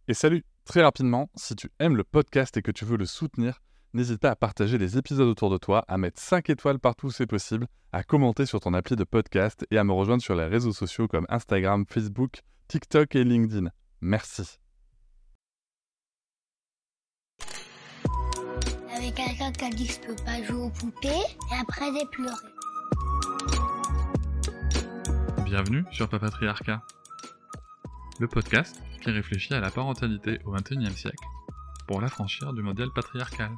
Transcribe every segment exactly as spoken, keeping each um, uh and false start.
Et salut, très rapidement, si tu aimes le podcast et que tu veux le soutenir, n'hésite pas à partager les épisodes autour de toi, à mettre cinq étoiles partout où c'est possible, à commenter sur ton appli de podcast et à me rejoindre sur les réseaux sociaux comme Instagram, Facebook, TikTok et LinkedIn. Merci. Avec quelqu'un qui a dit que je peux pas jouer aux poupées et après j'ai pleuré. Bienvenue sur Papatriarcat, le podcast qui réfléchit à la parentalité au vingt et unième siècle pour l'affranchir du modèle patriarcal.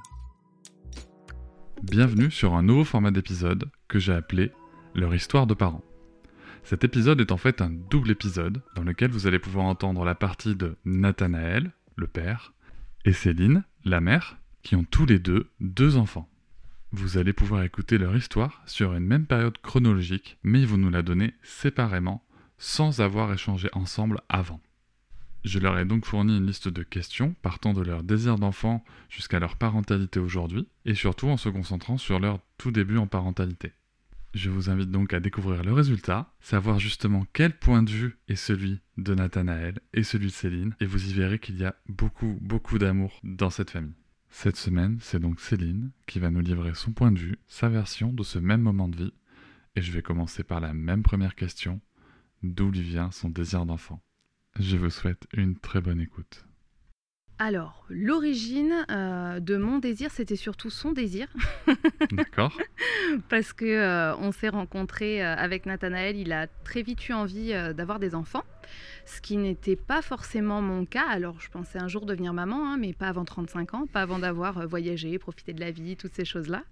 Bienvenue sur un nouveau format d'épisode que j'ai appelé Leur histoire de parents. Cet épisode est en fait un double épisode dans lequel vous allez pouvoir entendre la partie de Nathanaël, le père, et Céline, la mère, qui ont tous les deux deux enfants. Vous allez pouvoir écouter leur histoire sur une même période chronologique, mais ils vont nous la donner séparément, sans avoir échangé ensemble avant. Je leur ai donc fourni une liste de questions partant de leur désir d'enfant jusqu'à leur parentalité aujourd'hui, et surtout en se concentrant sur leur tout début en parentalité. Je vous invite donc à découvrir le résultat, savoir justement quel point de vue est celui de Nathanaël et celui de Céline, et vous y verrez qu'il y a beaucoup, beaucoup d'amour dans cette famille. Cette semaine, c'est donc Céline qui va nous livrer son point de vue, sa version de ce même moment de vie, et je vais commencer par la même première question, d'où lui vient son désir d'enfant. Je vous souhaite une très bonne écoute. Alors, l'origine euh, de mon désir, c'était surtout son désir. D'accord. Parce que euh, on s'est rencontrés euh, avec Nathanaël, il a très vite eu envie euh, d'avoir des enfants, ce qui n'était pas forcément mon cas. Alors, je pensais un jour devenir maman, hein, mais pas avant trente-cinq ans, pas avant d'avoir euh, voyagé, profité de la vie, toutes ces choses-là.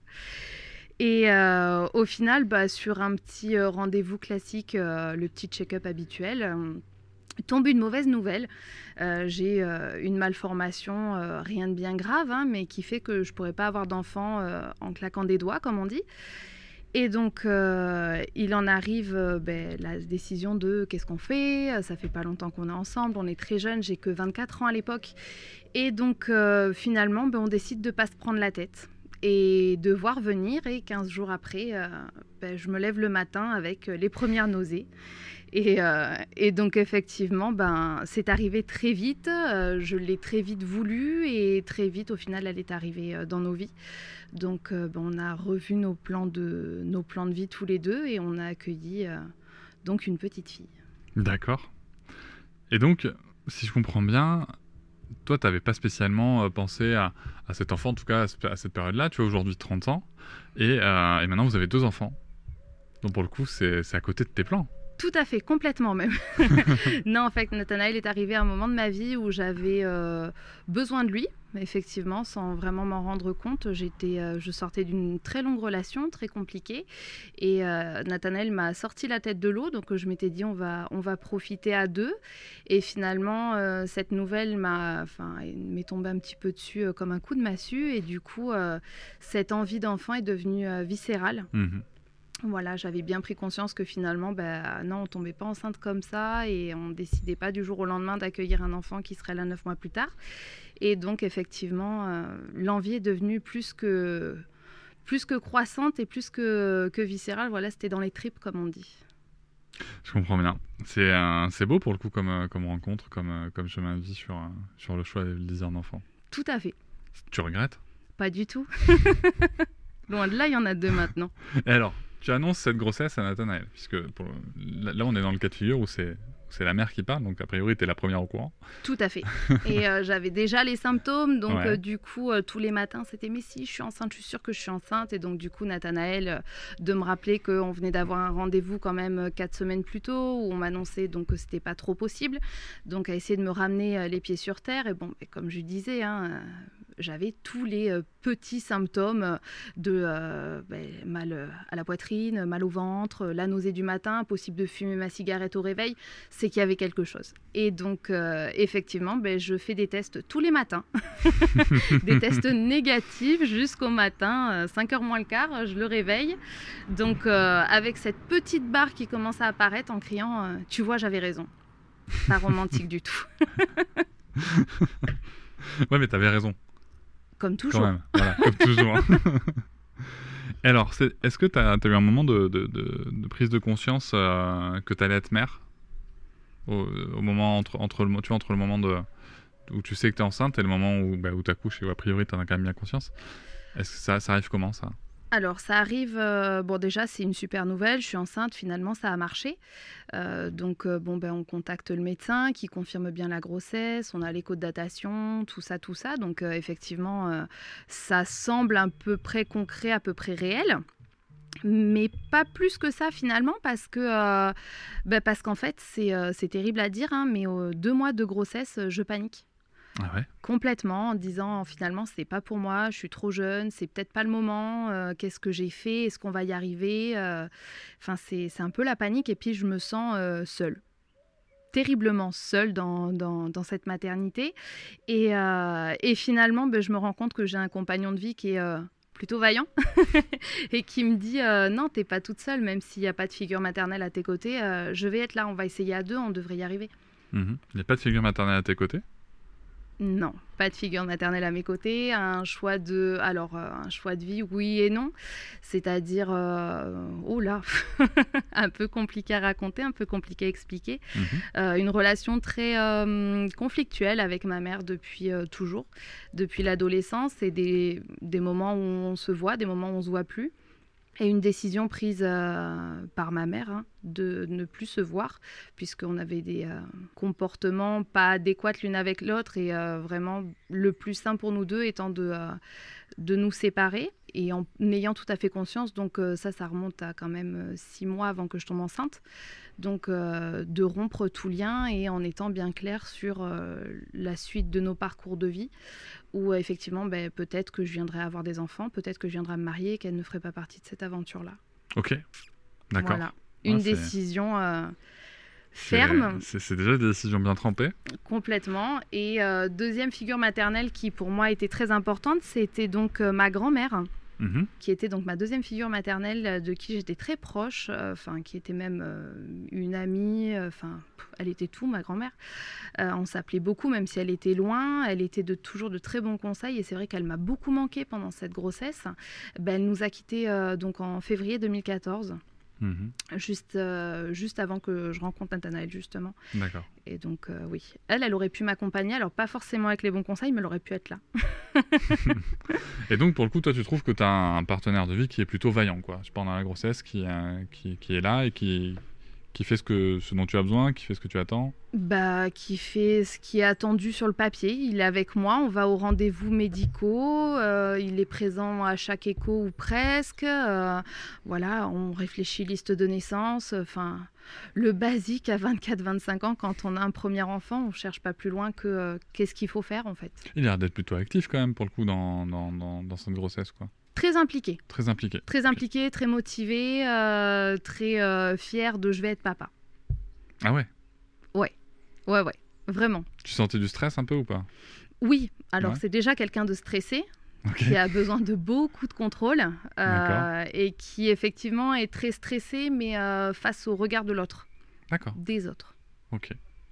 Et euh, au final, bah, sur un petit euh, rendez-vous classique, euh, le petit check-up habituel, euh, tombe une mauvaise nouvelle. Euh, j'ai euh, une malformation, euh, rien de bien grave, hein, mais qui fait que je ne pourrais pas avoir d'enfant euh, en claquant des doigts, comme on dit. Et donc, euh, il en arrive euh, ben, la décision de qu'est-ce qu'on fait. Ça fait pas longtemps qu'on est ensemble, on est très jeunes, j'ai que vingt-quatre ans à l'époque. Et donc, euh, finalement, ben, on décide de ne pas se prendre la tête et de voir venir. Et quinze jours après, euh, ben, je me lève le matin avec les premières nausées. Et, euh, et donc effectivement, ben, c'est arrivé très vite, euh, je l'ai très vite voulu et très vite au final elle est arrivée euh, dans nos vies. Donc euh, ben, on a revu nos plans, de, nos plans de vie tous les deux et on a accueilli euh, donc une petite fille. D'accord. Et donc, si je comprends bien, toi tu n'avais pas spécialement euh, pensé à, à cet enfant, en tout cas à cette période-là, tu as aujourd'hui trente ans et, euh, et maintenant vous avez deux enfants. Donc pour le coup c'est, c'est à côté de tes plans. Tout à fait, complètement même. Non, en fait, Nathanaël est arrivé à un moment de ma vie où j'avais euh, besoin de lui, effectivement, sans vraiment m'en rendre compte. J'étais, euh, je sortais d'une très longue relation, très compliquée, et euh, Nathanaël m'a sorti la tête de l'eau, donc je m'étais dit on va, on va profiter à deux. Et finalement, euh, cette nouvelle m'a, enfin, m'est tombée un petit peu dessus euh, comme un coup de massue, et du coup, euh, cette envie d'enfant est devenue euh, viscérale. Mmh. Voilà, j'avais bien pris conscience que finalement, ben, non, on ne tombait pas enceinte comme ça et on ne décidait pas du jour au lendemain d'accueillir un enfant qui serait là neuf mois plus tard. Et donc, effectivement, euh, l'envie est devenue plus que, plus que croissante et plus que, que viscérale. Voilà, c'était dans les tripes, comme on dit. Je comprends bien. C'est, euh, c'est beau pour le coup comme, comme rencontre, comme, comme chemin de vie sur, euh, sur le choix et le désir d'enfant. Tout à fait. Tu regrettes ? Pas du tout. Loin de là, il y en a deux maintenant. Et alors, tu annonces cette grossesse à Nathanaël, puisque pour, là on est dans le cas de figure où c'est, c'est la mère qui parle, donc a priori tu es la première au courant. Tout à fait. Et euh, j'avais déjà les symptômes, donc ouais. euh, du coup euh, tous les matins c'était mais si je suis enceinte, je suis sûre que je suis enceinte. Et donc du coup Nathanaël euh, de me rappeler qu'on venait d'avoir un rendez-vous quand même euh, quatre semaines plus tôt, où on m'annonçait donc que c'était pas trop possible, donc à essayer de me ramener euh, les pieds sur terre. Et bon, et comme je disais, hein, euh, j'avais tous les euh, petits symptômes de euh, ben, mal à la poitrine, mal au ventre, la nausée du matin, possible de fumer ma cigarette au réveil, c'est qu'il y avait quelque chose. Et donc, euh, effectivement, ben, je fais des tests tous les matins, des tests négatifs jusqu'au matin, euh, cinq heures moins le quart, je le réveille. Donc, euh, avec cette petite barre qui commence à apparaître en criant euh, « Tu vois, j'avais raison ». Pas romantique du tout. Ouais, mais t'avais raison. Comme toujours. Quand même, voilà, comme toujours. Alors, c'est, est-ce que tu as eu un moment de, de, de, de prise de conscience euh, que tu allais être mère au, au moment entre, entre, le, tu vois, entre le moment de, où tu sais que tu es enceinte et le moment où, bah, où tu accouches et où a priori tu en as quand même bien conscience. Est-ce que ça, ça arrive comment ça ? Alors, ça arrive, euh, bon déjà c'est une super nouvelle, je suis enceinte, finalement ça a marché. Euh, donc euh, bon, ben, on contacte le médecin qui confirme bien la grossesse, on a l'écho de datation, tout ça, tout ça. Donc euh, effectivement, euh, ça semble à peu près concret, à peu près réel. Mais pas plus que ça finalement parce que euh, ben, parce qu'en fait c'est, euh, c'est terrible à dire, hein, mais euh, deux mois de grossesse, je panique. Ah ouais ? Complètement, en disant finalement c'est pas pour moi, je suis trop jeune, c'est peut-être pas le moment, euh, qu'est-ce que j'ai fait, est-ce qu'on va y arriver, euh, enfin c'est, c'est un peu la panique et puis je me sens euh, seule, terriblement seule dans, dans, dans cette maternité et, euh, et finalement ben, je me rends compte que j'ai un compagnon de vie qui est euh, plutôt vaillant et qui me dit euh, non t'es pas toute seule, même s'il n'y a pas de figure maternelle à tes côtés, euh, je vais être là, on va essayer à deux, on devrait y arriver. Mmh. Il n'y a pas de figure maternelle à tes côtés ? Non, pas de figure maternelle à mes côtés, un choix de, alors euh, un choix de vie, oui et non, c'est-à-dire, euh, oh là, un peu compliqué à raconter, un peu compliqué à expliquer, Mmh. euh, une relation très euh, conflictuelle avec ma mère depuis euh, toujours, depuis l'adolescence, et des, des moments où on se voit, des moments où on se voit plus. Et une décision prise euh, par ma mère hein, de ne plus se voir, puisqu'on avait des euh, comportements pas adéquats l'une avec l'autre, et euh, vraiment le plus simple pour nous deux étant de, euh, de nous séparer, et en ayant tout à fait conscience, donc euh, ça, ça remonte à quand même euh, six mois avant que je tombe enceinte, donc euh, de rompre tout lien et en étant bien clair sur euh, la suite de nos parcours de vie, où euh, effectivement ben, peut-être que je viendrai avoir des enfants, peut-être que je viendrai me marier et qu'elle ne ferait pas partie de cette aventure-là. Ok, d'accord. Voilà, une Ouais, c'est- décision euh, c'est- ferme, C'est, c'est déjà des décisions bien trempées. complètement. Et euh, deuxième figure maternelle qui pour moi était très importante, c'était donc euh, ma grand-mère, Mmh. qui était donc ma deuxième figure maternelle, euh, de qui j'étais très proche, enfin euh, qui était même euh, une amie, enfin euh, elle était tout, ma grand-mère. Euh, on s'appelait beaucoup, même si elle était loin, elle était de toujours de très bons conseils, et c'est vrai qu'elle m'a beaucoup manqué pendant cette grossesse. Ben, elle nous a quittés euh, donc en février deux mille quatorze. Mmh. Juste, euh, juste avant que je rencontre Nathanaël, justement. D'accord. Et donc, euh, oui, elle, elle aurait pu m'accompagner, alors pas forcément avec les bons conseils, mais elle aurait pu être là. Et donc, pour le coup, toi, tu trouves que tu as un partenaire de vie qui est plutôt vaillant, quoi, pendant la grossesse, qui, euh, qui, qui est là et qui, qui fait ce, que, ce dont tu as besoin, qui fait ce que tu attends. Bah, qui fait ce qui est attendu sur le papier. Il est avec moi, on va aux rendez-vous médicaux, euh, il est présent à chaque écho ou presque. Euh, voilà, on réfléchit liste de naissance, enfin, le basique à vingt-quatre vingt-cinq ans, quand on a un premier enfant, on ne cherche pas plus loin que euh, qu'est-ce qu'il faut faire en fait. Il a l'air d'être plutôt actif quand même, pour le coup, dans, dans, dans, dans cette grossesse, quoi. Très impliqué, Très impliqué. très impliqué, très motivé, euh, très euh, fier de je vais être papa. Ah ouais. Ouais, ouais, vraiment. Tu sentais du stress un peu ou pas? Oui, alors Ouais. c'est déjà quelqu'un de stressé, Ok. qui a besoin de beaucoup de contrôle euh, D'accord. et qui effectivement est très stressé, mais euh, face au regard de l'autre, D'accord. des autres. Ok.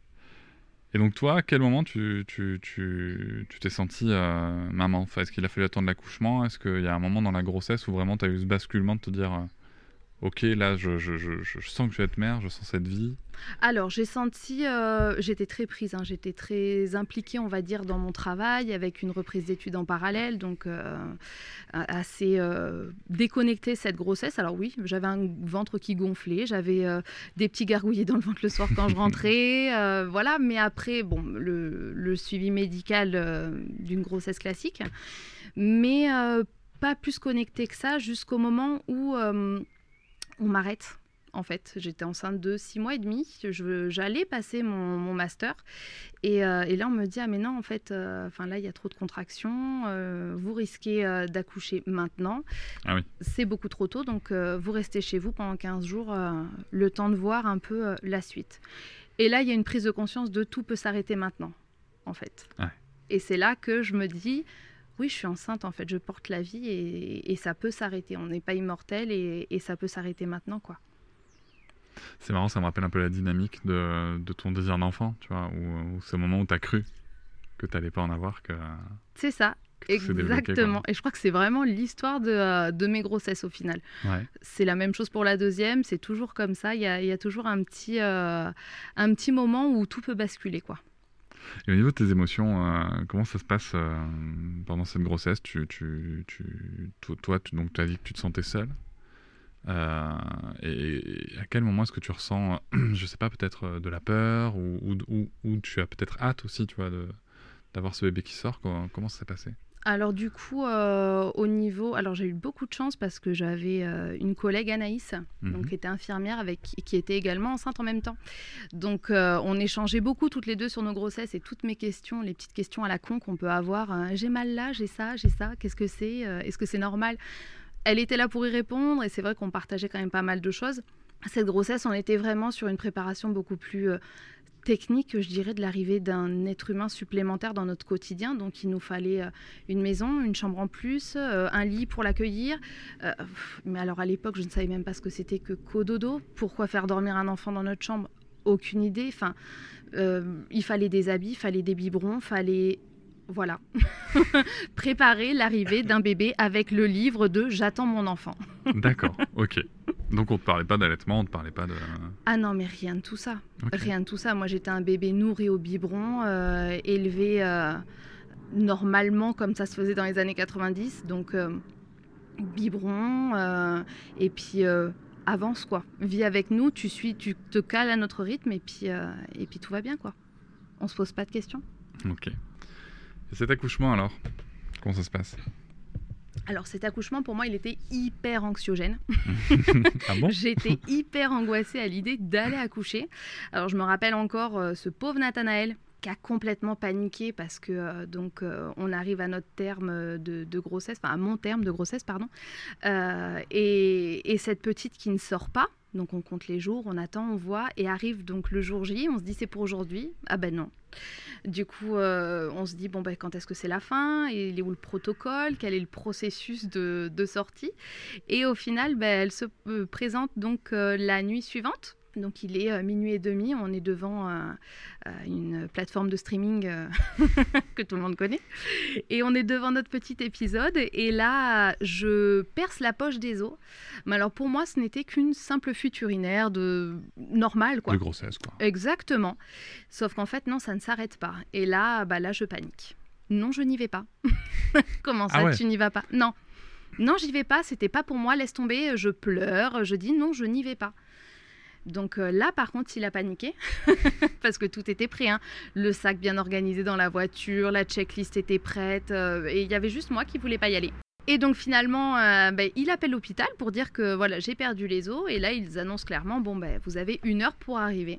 Et donc toi, à quel moment tu, tu, tu, tu t'es sentie euh, maman? Enfin, est-ce qu'il a fallu attendre l'accouchement? Est-ce qu'il y a un moment dans la grossesse où vraiment tu as eu ce basculement de te dire euh, ok, là je, je, je, je sens que je vais être mère, je sens cette vie? Alors j'ai senti, euh, j'étais très prise, hein, j'étais très impliquée on va dire dans mon travail avec une reprise d'études en parallèle, donc euh, assez euh, déconnectée cette grossesse. Alors oui, j'avais un ventre qui gonflait, j'avais euh, des petits gargouillés dans le ventre le soir quand je rentrais, euh, voilà, mais après bon, le, le suivi médical euh, d'une grossesse classique, mais euh, pas plus connectée que ça jusqu'au moment où euh, on m'arrête. En fait, j'étais enceinte de six mois et demi, je, j'allais passer mon, mon master et, euh, et là on me dit ah mais non en fait, euh, là il y a trop de contractions, euh, vous risquez euh, d'accoucher maintenant, Ah oui. c'est beaucoup trop tôt donc euh, vous restez chez vous pendant quinze jours, euh, le temps de voir un peu euh, la suite. Et là il y a une prise de conscience de tout peut s'arrêter maintenant en fait. Ouais. Et c'est là que je me dis oui, je suis enceinte, en fait, je porte la vie et, et ça peut s'arrêter. On n'est pas immortel et, et ça peut s'arrêter maintenant, quoi. C'est marrant, ça me rappelle un peu la dynamique de, de ton désir d'enfant, tu vois, où, où c'est le moment où tu as cru que tu n'allais pas en avoir, que, C'est ça, que tout s'est débloqué, exactement. quoi. Et je crois que c'est vraiment l'histoire de, euh, de mes grossesses au final. Ouais. C'est la même chose pour la deuxième, c'est toujours comme ça. Il y a, il y a toujours un petit, euh, un petit moment où tout peut basculer, quoi. Et au niveau de tes émotions, euh, comment ça se passe euh, pendant cette grossesse? tu, tu, tu, Toi, toi tu donc, as dit que tu te sentais seule. Euh, et, et à quel moment est-ce que tu ressens, je sais pas, peut-être de la peur ou, ou, ou, ou tu as peut-être hâte aussi, tu vois, de, d'avoir ce bébé qui sort? Comment, comment ça s'est passé? Alors du coup, euh, au niveau... Alors j'ai eu beaucoup de chance parce que j'avais euh, une collègue, Anaïs, Mhm. donc, qui était infirmière, avec, qui était également enceinte en même temps. Donc euh, on échangeait beaucoup toutes les deux sur nos grossesses et toutes mes questions, les petites questions à la con qu'on peut avoir. euh, j'ai mal là, j'ai ça, j'ai ça, qu'est-ce que c'est euh, Est-ce que c'est normal? Elle était là pour y répondre et c'est vrai qu'on partageait quand même pas mal de choses. Cette grossesse, on était vraiment sur une préparation beaucoup plus... euh, technique, je dirais, de l'arrivée d'un être humain supplémentaire dans notre quotidien. Donc, il nous fallait euh, une maison, une chambre en plus, euh, un lit pour l'accueillir. Euh, pff, mais alors, à l'époque, je ne savais même pas ce que c'était que cododo. Pourquoi faire dormir un enfant dans notre chambre? Aucune idée. Enfin, euh, il fallait des habits, il fallait des biberons, il fallait... Voilà. Préparer l'arrivée d'un bébé avec le livre de « J'attends mon enfant ». D'accord, ok. Donc on ne te parlait pas d'allaitement, on ne te parlait pas de... Ah non, mais rien de tout ça. Ok. Rien de tout ça. Moi, j'étais un bébé nourri au biberon, euh, élevé euh, normalement comme ça se faisait dans les années quatre-vingt-dix. Donc, euh, biberon, euh, et puis euh, avance, quoi. Vis avec nous, tu, suis, tu te cales à notre rythme, et puis, euh, et puis tout va bien, quoi. On se pose pas de questions. Ok. Et cet accouchement alors, comment ça se passe? Alors cet accouchement, pour moi, il était hyper anxiogène. Ah bon? J'étais hyper angoissée à l'idée d'aller accoucher. Alors je me rappelle encore euh, ce pauvre Nathanaël qui a complètement paniqué parce que euh, donc euh, on arrive à notre terme de, de grossesse, enfin à mon terme de grossesse, pardon, euh, et, et cette petite qui ne sort pas. Donc on compte les jours, on attend, on voit, et arrive donc le jour J, on se dit c'est pour aujourd'hui. Ah ben non. Du coup, euh, on se dit, bon, ben, quand est-ce que c'est la fin? Et il est où le protocole? Quel est le processus de, de sortie? Et au final, ben, elle se euh, présente donc euh, la nuit suivante. Donc il est euh, minuit et demi, on est devant euh, euh, une plateforme de streaming euh, que tout le monde connaît. Et on est devant notre petit épisode. Et là, je perce la poche des os. Mais alors pour moi, ce n'était qu'une simple fuite urinaire de... normale, quoi. De grossesse, quoi. Exactement. Sauf qu'en fait, non, ça ne s'arrête pas. Et là, bah, là, je panique. Non, je n'y vais pas. Comment ça, Ah ouais. tu n'y vas pas? Non. Non, j'y vais pas. C'était pas pour moi. Laisse tomber. Je pleure. Je dis non, je n'y vais pas. Donc euh, là, par contre, il a paniqué parce que tout était prêt. Hein. Le sac bien organisé dans la voiture, la checklist était prête euh, et il y avait juste moi qui voulais pas y aller. Et donc finalement, euh, bah, il appelle l'hôpital pour dire que voilà, j'ai perdu les os. Et là, ils annoncent clairement, bon, bah, vous avez une heure pour arriver.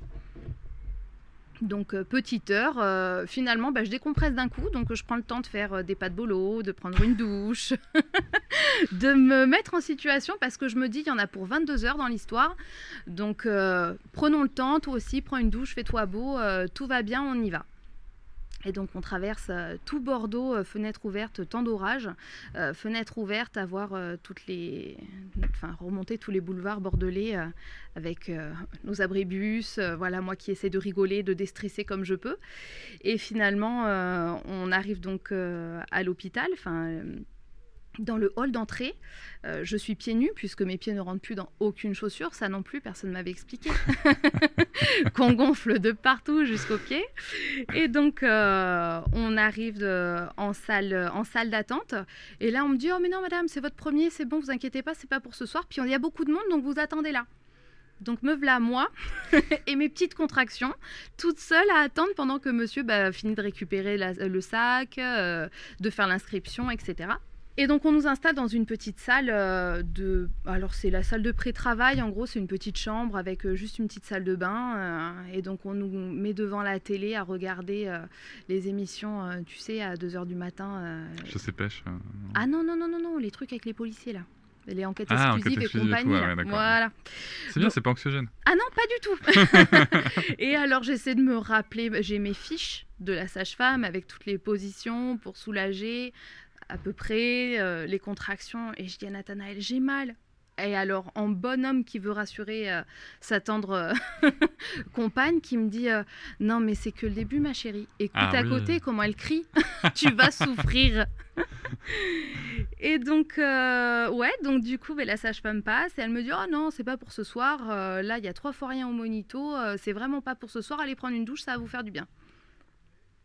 Donc euh, petite heure, euh, finalement bah, je décompresse d'un coup, donc euh, je prends le temps de faire euh, des pas de bolo, de prendre une douche, de me mettre en situation parce que je me dis il y en a pour vingt-deux heures dans l'histoire, donc euh, prenons le temps, toi aussi prends une douche, fais-toi beau, euh, tout va bien, on y va. Et donc on traverse euh, tout Bordeaux, euh, fenêtre ouverte, temps d'orage, euh, fenêtre ouverte, à voir euh, toutes les, enfin remonter tous les boulevards bordelais euh, avec euh, nos abribus, euh, voilà moi qui essaie de rigoler, de déstresser comme je peux. Et finalement euh, on arrive donc euh, à l'hôpital, enfin euh, dans le hall d'entrée, euh, je suis pieds nus puisque mes pieds ne rentrent plus dans aucune chaussure, ça non plus personne ne m'avait expliqué, qu'on gonfle de partout jusqu'aux pieds. Et donc euh, on arrive euh, en salle, en salle d'attente et là on me dit oh mais non madame c'est votre premier, c'est bon vous inquiétez pas, c'est pas pour ce soir, puis il y a beaucoup de monde donc vous attendez là. Donc me voilà moi et mes petites contractions, toute seule à attendre pendant que monsieur bah, finit de récupérer la, le sac, euh, de faire l'inscription, et cetera. Et donc on nous installe dans une petite salle euh, de... Alors c'est la salle de pré-travail, en gros c'est une petite chambre avec euh, juste une petite salle de bain. Euh, et donc on nous met devant la télé à regarder euh, les émissions, euh, tu sais, à deux heures du matin. Euh... Chasse et pêche. Euh... Ah non, non, non, non, non, les trucs avec les policiers là. Les enquêtes ah, exclusives enquête et compagnie. et tout, là. ouais, Voilà. C'est bien, donc... c'est pas anxiogène. Ah non, pas du tout. Et alors j'essaie de me rappeler, j'ai mes fiches de la sage-femme avec toutes les positions pour soulager à peu près euh, les contractions. Et je dis à Nathanaël, j'ai mal. Et alors, en bonhomme qui veut rassurer euh, sa tendre euh, compagne, qui me dit euh, non, mais c'est que le début, ma chérie. Écoute ah, à oui. côté comment elle crie, tu vas souffrir. Et donc, euh, ouais, donc du coup, bah, la sage-femme passe et elle me dit oh non, c'est pas pour ce soir. Euh, là, il y a trois fois rien au monito. Euh, c'est vraiment pas pour ce soir. Allez prendre une douche, ça va vous faire du bien.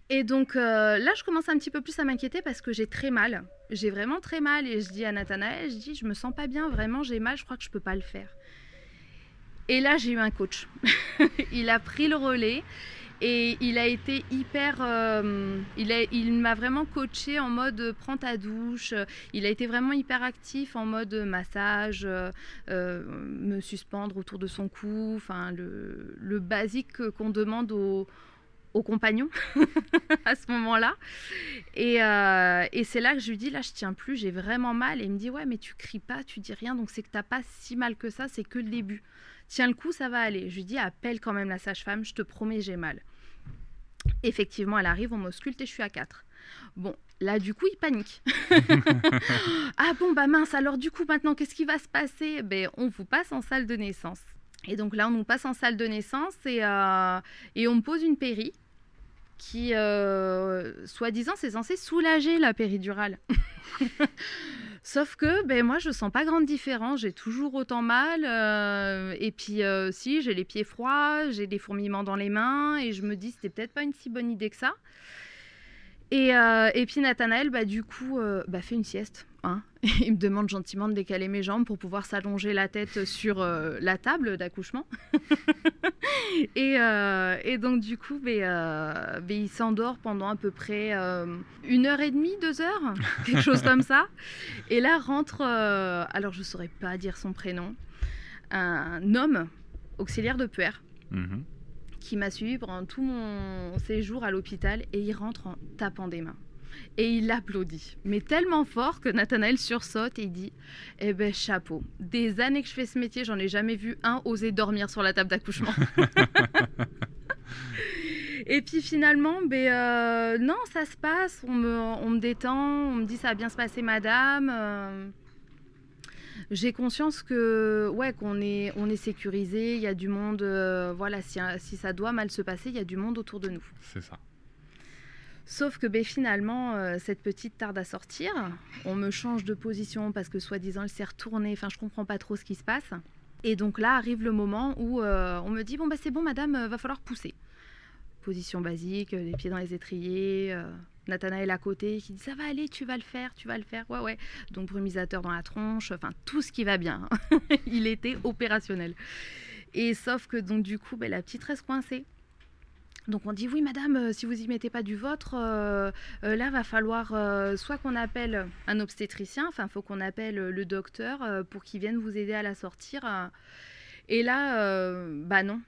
Et donc euh, là, je commence un petit peu plus à m'inquiéter parce que j'ai très mal. J'ai vraiment très mal et je dis à Nathanaël, je dis, je me sens pas bien, vraiment, j'ai mal, je crois que je peux pas le faire. Et là, j'ai eu un coach. Il a pris le relais et il a été hyper... Euh, il, a, il m'a vraiment coaché en mode euh, prends ta douche. Il a été vraiment hyper actif en mode massage, euh, euh, me suspendre autour de son cou, enfin le, le basique qu'on demande aux, aux compagnons à ce moment-là. Et, euh, et c'est là que je lui dis, là je tiens plus, j'ai vraiment mal. Et il me dit, ouais mais tu cries pas, tu dis rien, donc c'est que t'as pas si mal que ça, c'est que le début. Tiens le coup, ça va aller. Je lui dis, appelle quand même la sage-femme, je te promets, j'ai mal. Effectivement, elle arrive, on m'ausculte et je suis à quatre. Bon, là, du coup, il panique. Ah bon, bah mince, alors du coup, maintenant, qu'est-ce qui va se passer? Ben, on vous passe en salle de naissance. Et donc là, on nous passe en salle de naissance et, euh, et on me pose une péri qui, euh, soi-disant, c'est censé soulager la péridurale. Sauf que ben, moi, je sens pas grande différence. J'ai toujours autant mal. Euh, et puis, euh, si, j'ai les pieds froids, j'ai des fourmillements dans les mains. Et je me dis, c'était peut-être pas une si bonne idée que ça. Et, euh, et puis, Nathanaël, bah, du coup, euh, bah, fait une sieste. Hein. Il me demande gentiment de décaler mes jambes pour pouvoir s'allonger la tête sur euh, la table d'accouchement. et, euh, et donc, du coup, bah, euh, bah, il s'endort pendant à peu près euh, une heure et demie, deux heures, quelque chose comme ça. Et là rentre, euh, alors je ne saurais pas dire son prénom, un homme auxiliaire de puère mmh. qui m'a suivi pendant tout mon séjour à l'hôpital et il rentre en tapant des mains. Et il applaudit, mais tellement fort que Nathanaël sursaute et il dit « Eh ben chapeau, des années que je fais ce métier, j'en ai jamais vu un oser dormir sur la table d'accouchement. » Et puis finalement, ben, euh, non, ça se passe, on me, on me détend, on me dit « Ça va bien se passer, madame. Euh, » J'ai conscience que, ouais, qu'on est, on est sécurisé, il y a du monde, euh, voilà, si, si ça doit mal se passer, il y a du monde autour de nous. C'est ça. Sauf que ben, finalement, euh, cette petite tarde à sortir. On me change de position parce que soi-disant, elle s'est retournée. Enfin, je comprends pas trop ce qui se passe. Et donc là, arrive le moment où euh, on me dit « Bon, bah, c'est bon, madame, euh, va falloir pousser. » Position basique, les pieds dans les étriers. Euh, Nathanaël à côté qui dit « Ça va aller, tu vas le faire, tu vas le faire. » Ouais, ouais. Donc, brumisateur dans la tronche. Enfin, tout ce qui va bien. Il était opérationnel. Et sauf que, donc, du coup, ben, la petite reste coincée. Donc on dit oui madame, euh, si vous y mettez pas du vôtre, euh, euh, là va falloir euh, soit qu'on appelle un obstétricien, enfin faut qu'on appelle le docteur euh, pour qu'il vienne vous aider à la sortir. Euh. Et là, euh, bah non.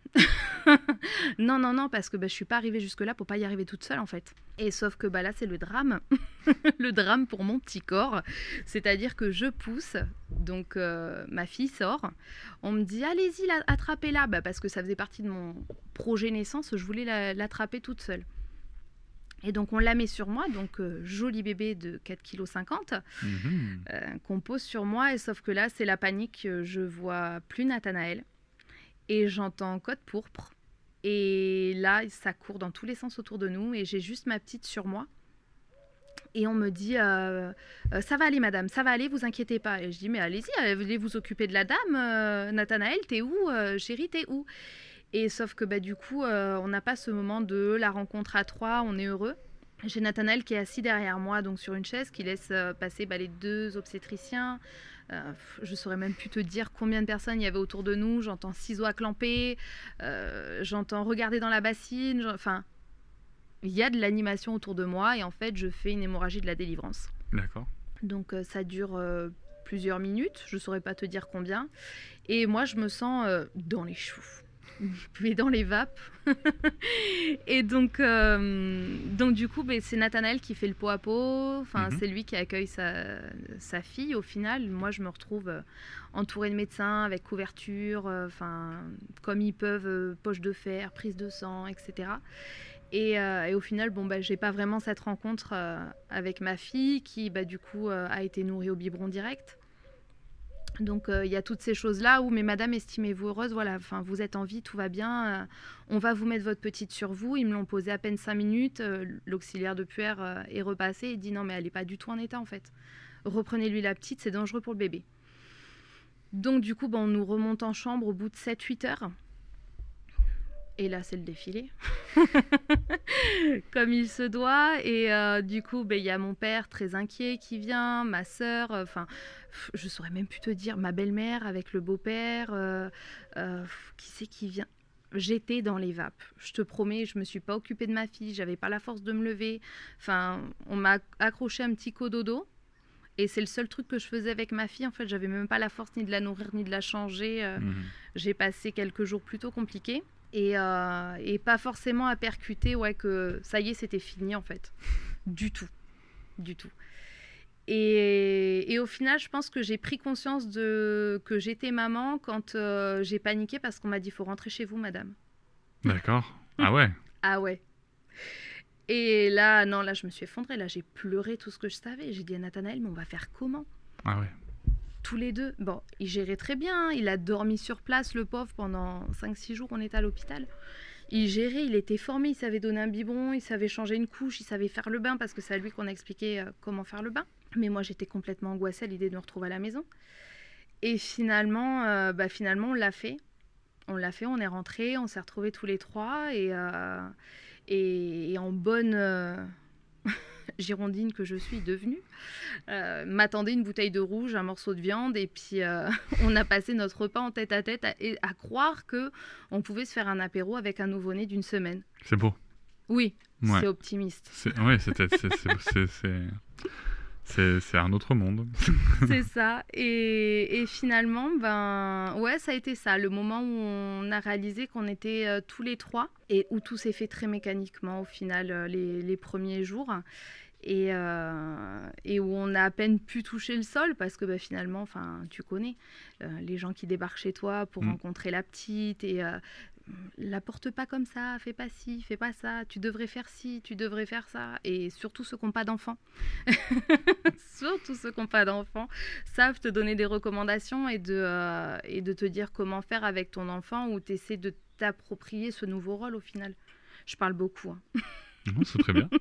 non, non, non, parce que bah, je suis pas arrivée jusque-là pour pas y arriver toute seule en fait. Et sauf que bah, là c'est le drame, le drame pour mon petit corps. C'est-à-dire que je pousse, donc euh, ma fille sort. On me dit allez-y, la, attrapez-la, bah, parce que ça faisait partie de mon projet naissance, je voulais la, l'attraper toute seule. Et donc on la met sur moi, donc euh, joli bébé de quatre virgule cinquante kilos, mmh. euh, qu'on pose sur moi. Et sauf que là c'est la panique, je vois plus Nathanaël et j'entends code pourpre. Et là ça court dans tous les sens autour de nous et j'ai juste ma petite sur moi. Et on me dit euh, euh, ça va aller madame, ça va aller, vous inquiétez pas. Et je dis mais allez-y, allez vous occuper de la dame, euh, Nathanaël t'es où, euh, chérie t'es où? Et sauf que bah, du coup, euh, on n'a pas ce moment de la rencontre à trois, on est heureux. J'ai Nathanaël qui est assis derrière moi, donc sur une chaise, qui laisse euh, passer bah, les deux obstétriciens. Euh, je ne saurais même plus te dire combien de personnes il y avait autour de nous. J'entends ciseaux à clamper, euh, j'entends regarder dans la bassine. Enfin, il y a de l'animation autour de moi et en fait, je fais une hémorragie de la délivrance. D'accord. Donc euh, ça dure euh, plusieurs minutes, je ne saurais pas te dire combien. Et moi, je me sens euh, dans les choux. Mais dans les vapes. Et donc, euh, donc du coup, bah, c'est Nathanaël qui fait le pot à pot. Enfin, mm-hmm. C'est lui qui accueille sa, sa fille. Au final, moi, je me retrouve euh, entourée de médecins avec couverture, euh, comme ils peuvent, euh, poche de fer, prise de sang, et cetera. Et, euh, et au final, bon, bah, j'ai pas vraiment cette rencontre euh, avec ma fille qui, bah, du coup, euh, a été nourrie au biberon direct. Donc il euh, y a toutes ces choses-là où, mais madame, estimez-vous heureuse, voilà, enfin, vous êtes en vie, tout va bien, euh, on va vous mettre votre petite sur vous. Ils me l'ont posé à peine cinq minutes, euh, l'auxiliaire de puère euh, est repassé et dit non mais elle n'est pas du tout en état en fait. Reprenez-lui la petite, c'est dangereux pour le bébé. Donc du coup, ben, on nous remonte en chambre au bout de sept huit heures. Et là, c'est le défilé, comme il se doit. Et euh, du coup, il ben, y a mon père très inquiet qui vient, ma sœur, enfin, euh, je ne saurais même plus te dire, ma belle-mère avec le beau-père, euh, euh, qui c'est qui vient ? J'étais dans les vapes. Je te promets, je ne me suis pas occupée de ma fille, je n'avais pas la force de me lever. Enfin, on m'a accroché un petit cododo. Et c'est le seul truc que je faisais avec ma fille. En fait, je n'avais même pas la force ni de la nourrir, ni de la changer. Euh, mmh. J'ai passé quelques jours plutôt compliqués. Et, euh, et pas forcément à percuter ouais, que ça y est, c'était fini en fait. Du tout. Du tout. Et, et au final, je pense que j'ai pris conscience de, que j'étais maman quand euh, j'ai paniqué parce qu'on m'a dit « il faut rentrer chez vous, madame ». D'accord. Ah ouais. Ah ouais. Et là, non, là, je me suis effondrée. Là, j'ai pleuré tout ce que je savais. J'ai dit à Nathanaël « mais on va faire comment ?» Ah ouais. Tous les deux. Bon, il gérait très bien. Il a dormi sur place, le pauvre, pendant cinq six jours. On était à l'hôpital. Il gérait, il était formé. Il savait donner un biberon, il savait changer une couche, il savait faire le bain parce que c'est à lui qu'on a expliqué euh, comment faire le bain. Mais moi, j'étais complètement angoissée à l'idée de me retrouver à la maison. Et finalement, euh, bah, finalement on l'a fait. On l'a fait, on est rentrés, on s'est retrouvés tous les trois. Et, euh, et, et en bonne... Euh... girondine que je suis devenue, euh, m'attendait une bouteille de rouge, un morceau de viande, et puis euh, on a passé notre repas en tête à tête à, à croire qu'on pouvait se faire un apéro avec un nouveau-né d'une semaine. C'est beau. Oui, ouais. C'est optimiste. Oui, c'est, c'est, c'est, c'est, c'est, c'est un autre monde. C'est ça. Et, et finalement, ben, ouais, ça a été ça, le moment où on a réalisé qu'on était euh, tous les trois et où tout s'est fait très mécaniquement au final euh, les, les premiers jours. Et, euh, et où on a à peine pu toucher le sol parce que bah, finalement, enfin, tu connais euh, les gens qui débarquent chez toi pour mmh. rencontrer la petite et euh, la porte pas comme ça, fais pas ci, fais pas ça, tu devrais faire ci, tu devrais faire ça. Et surtout ceux qui n'ont pas d'enfants, surtout ceux qui n'ont pas d'enfants, savent te donner des recommandations et de, euh, et de te dire comment faire avec ton enfant ou tu essaies de t'approprier ce nouveau rôle au final. Je parle beaucoup. Hein. Non, c'est très bien.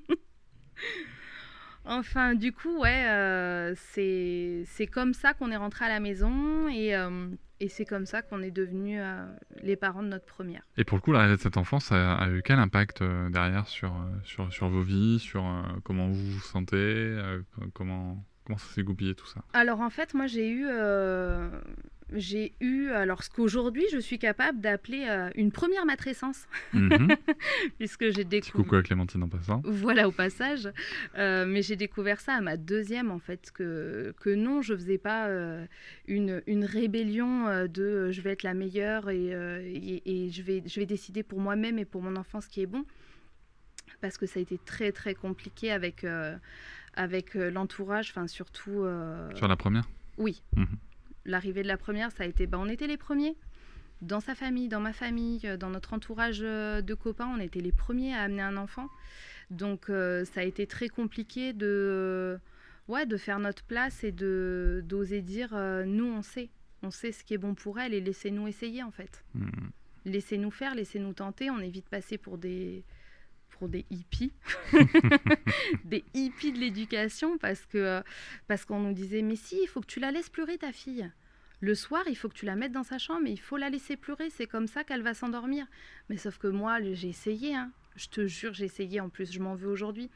Enfin, du coup, ouais, euh, c'est, c'est comme ça qu'on est rentré à la maison et, euh, et c'est comme ça qu'on est devenus euh, les parents de notre première. Et pour le coup, l'arrivée de cette enfant, ça a eu quel impact euh, derrière sur, sur, sur vos vies, sur euh, comment vous vous sentez, euh, comment, comment ça s'est goupillé tout ça ? Alors en fait, moi j'ai eu... Euh... J'ai eu, alors ce qu'aujourd'hui je suis capable d'appeler euh, une première matrescence, mm-hmm. puisque j'ai découvert... Coucou à Clémentine en passant. Voilà, au passage. Euh, mais j'ai découvert ça à ma deuxième, en fait, que, que non, je ne faisais pas euh, une, une rébellion euh, de euh, je vais être la meilleure et, euh, et, et je, vais, je vais décider pour moi-même et pour mon enfant ce qui est bon. Parce que ça a été très, très compliqué avec, euh, avec euh, l'entourage, enfin surtout... Euh... Sur la première ? Oui. Mm-hmm. L'arrivée de la première, ça a été, ben, on était les premiers. Dans sa famille, dans ma famille, dans notre entourage de copains, on était les premiers à amener un enfant. Donc, euh, ça a été très compliqué de, ouais, de faire notre place et de, d'oser dire, euh, nous, on sait. On sait ce qui est bon pour elle et laissez-nous essayer, en fait. Mmh. Laissez-nous faire, laissez-nous tenter. On évite de passer pour des... pour des hippies, des hippies de l'éducation, parce que parce qu'on nous disait, mais si, il faut que tu la laisses pleurer ta fille. Le soir, il faut que tu la mettes dans sa chambre, mais il faut la laisser pleurer, c'est comme ça qu'elle va s'endormir. Mais sauf que moi, j'ai essayé, hein. Je te jure, j'ai essayé, en plus, je m'en veux aujourd'hui.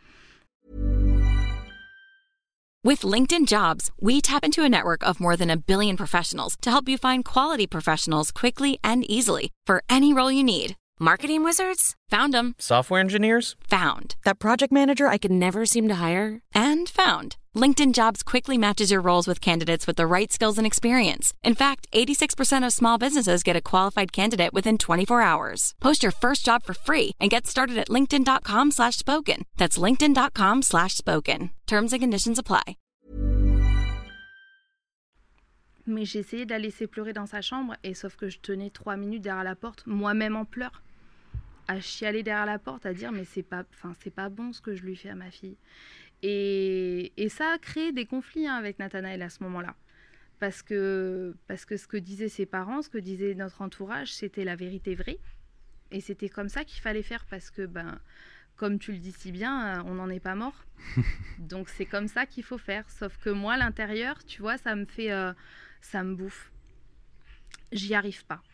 With LinkedIn Jobs, we tap into a network of more than a billion professionals to help you find quality professionals quickly and easily for any role you need. Marketing wizards? Found them. Software engineers? Found. That project manager I could never seem to hire? And found. LinkedIn Jobs quickly matches your roles with candidates with the right skills and experience. In fact, eighty-six percent of small businesses get a qualified candidate within twenty-four hours. Post your first job for free and get started at linkedin.com slash spoken. That's linkedin.com slash spoken. Terms and conditions apply. Mais j'ai essayé de la laisser pleurer dans sa chambre, et sauf que je tenais trois minutes derrière la porte, moi-même en pleurs, à chialer derrière la porte, à dire mais c'est pas, enfin c'est pas bon ce que je lui fais à ma fille. Et, et ça a créé des conflits hein, avec Nathanaël à ce moment-là, parce que parce que ce que disaient ses parents, ce que disait notre entourage, c'était la vérité vraie, et c'était comme ça qu'il fallait faire, parce que ben comme tu le dis si bien, on n'en est pas mort. Donc c'est comme ça qu'il faut faire. Sauf que moi, à l'intérieur, tu vois, ça me fait, euh, ça me bouffe. J'y arrive pas.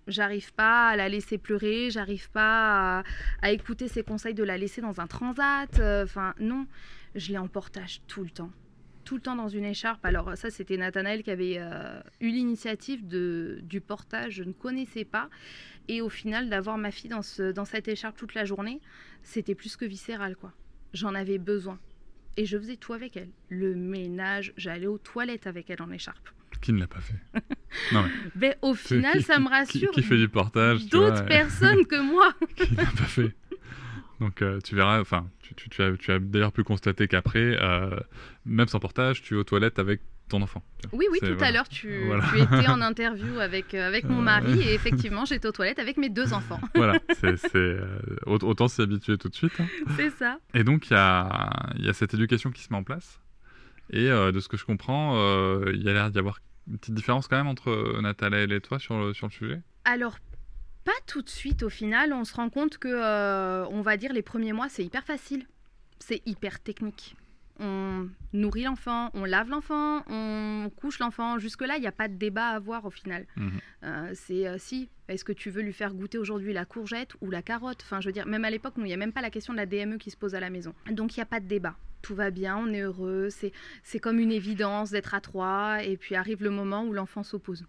J'arrive pas à la laisser pleurer, j'arrive pas à, à écouter ses conseils de la laisser dans un transat. Enfin, euh, non, je l'ai en portage tout le temps. Tout le temps dans une écharpe. Alors ça, c'était Nathanaël qui avait euh, eu l'initiative de, du portage. Je ne connaissais pas. Et au final, d'avoir ma fille dans, ce, dans cette écharpe toute la journée, c'était plus que viscéral, quoi. J'en avais besoin. Et je faisais tout avec elle. Le ménage, j'allais aux toilettes avec elle en écharpe. Qui ne l'a pas fait? Non, mais... mais au final, qui, ça qui, me rassure. Qui, qui fait du portage? D'autres vois, personnes que moi. Qui n'a pas fait. Donc euh, tu verras, enfin, tu, tu, tu as, tu as d'ailleurs pu constater qu'après, euh, même sans portage, tu es aux toilettes avec ton enfant. Oui, oui, C'est, tout voilà. à l'heure, tu, Voilà. tu étais en interview avec, euh, avec mon mari et effectivement, j'étais aux toilettes avec mes deux enfants. Voilà, c'est, c'est, euh, autant s'y habituer tout de suite. Hein. C'est ça. Et donc, il y a, y a cette éducation qui se met en place. Et euh, de ce que je comprends, euh, il y a l'air d'y avoir une petite différence quand même entre Nathanaël et toi sur le, sur le sujet. Alors, pas tout de suite au final. On se rend compte que, euh, on va dire, les premiers mois, c'est hyper facile. C'est hyper technique. On nourrit l'enfant, on lave l'enfant, on couche l'enfant. Jusque-là, il n'y a pas de débat à avoir au final. Mmh. Euh, c'est euh, si, est-ce que tu veux lui faire goûter aujourd'hui la courgette ou la carotte? Enfin, je veux dire, même à l'époque, nous, il n'y a même pas la question de la D M E qui se pose à la maison. Donc, il n'y a pas de débat. Tout va bien, on est heureux. C'est, c'est comme une évidence d'être à trois. Et puis arrive le moment où l'enfant s'oppose.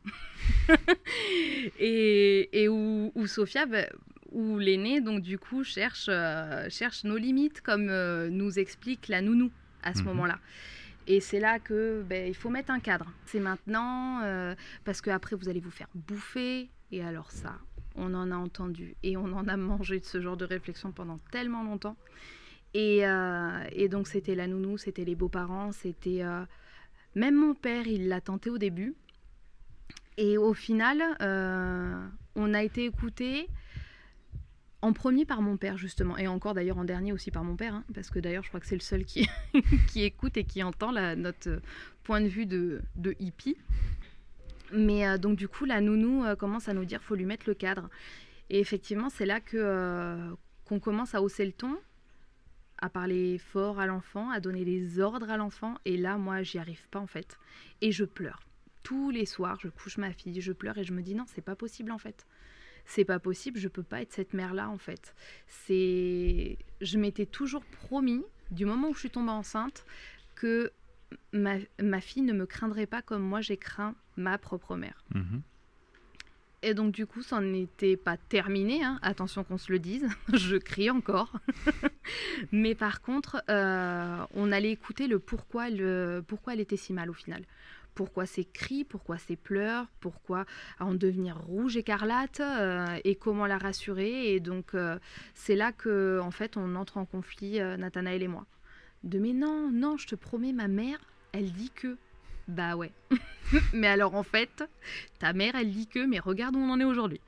et, et où, où Sophia... Bah, où l'aîné, donc du coup, cherche, euh, cherche nos limites, comme euh, nous explique la nounou à ce mmh. moment-là. Et c'est là que ben, il faut mettre un cadre. C'est maintenant, euh, parce qu'après, vous allez vous faire bouffer. Et alors ça, on en a entendu et on en a mangé de ce genre de réflexion pendant tellement longtemps. Et, euh, et donc, c'était la nounou, c'était les beaux-parents, c'était... Euh, même mon père, il l'a tenté au début. Et au final, euh, on a été écoutés... En premier par mon père, justement, et encore d'ailleurs en dernier aussi par mon père, hein, parce que d'ailleurs je crois que c'est le seul qui, qui écoute et qui entend la, notre point de vue de, de hippie. Mais euh, donc du coup, la nounou euh, commence à nous dire qu'il faut lui mettre le cadre. Et effectivement, c'est là que, euh, qu'on commence à hausser le ton, à parler fort à l'enfant, à donner des ordres à l'enfant. Et là, moi, j'y arrive pas en fait. Et je pleure. Tous les soirs, je couche ma fille, je pleure et je me dis non, c'est pas possible en fait. C'est pas possible, je peux pas être cette mère-là en fait. C'est... Je m'étais toujours promis, du moment où je suis tombée enceinte, que ma, ma fille ne me craindrait pas comme moi j'ai craint ma propre mère. Mmh. Et donc du coup, ça n'était pas terminé, hein. Attention qu'on se le dise, je crie encore. Mais par contre, euh, on allait écouter le pourquoi, le pourquoi elle était si mal au final. Pourquoi ces cris, pourquoi ces pleurs, pourquoi en devenir rouge écarlate euh, et comment la rassurer. Et donc, euh, c'est là que en fait, on entre en conflit, euh, Nathanaël et moi. De mais non, non, je te promets, ma mère, elle dit que. Bah ouais. Mais alors, en fait, ta mère, elle dit que, mais regarde où on en est aujourd'hui.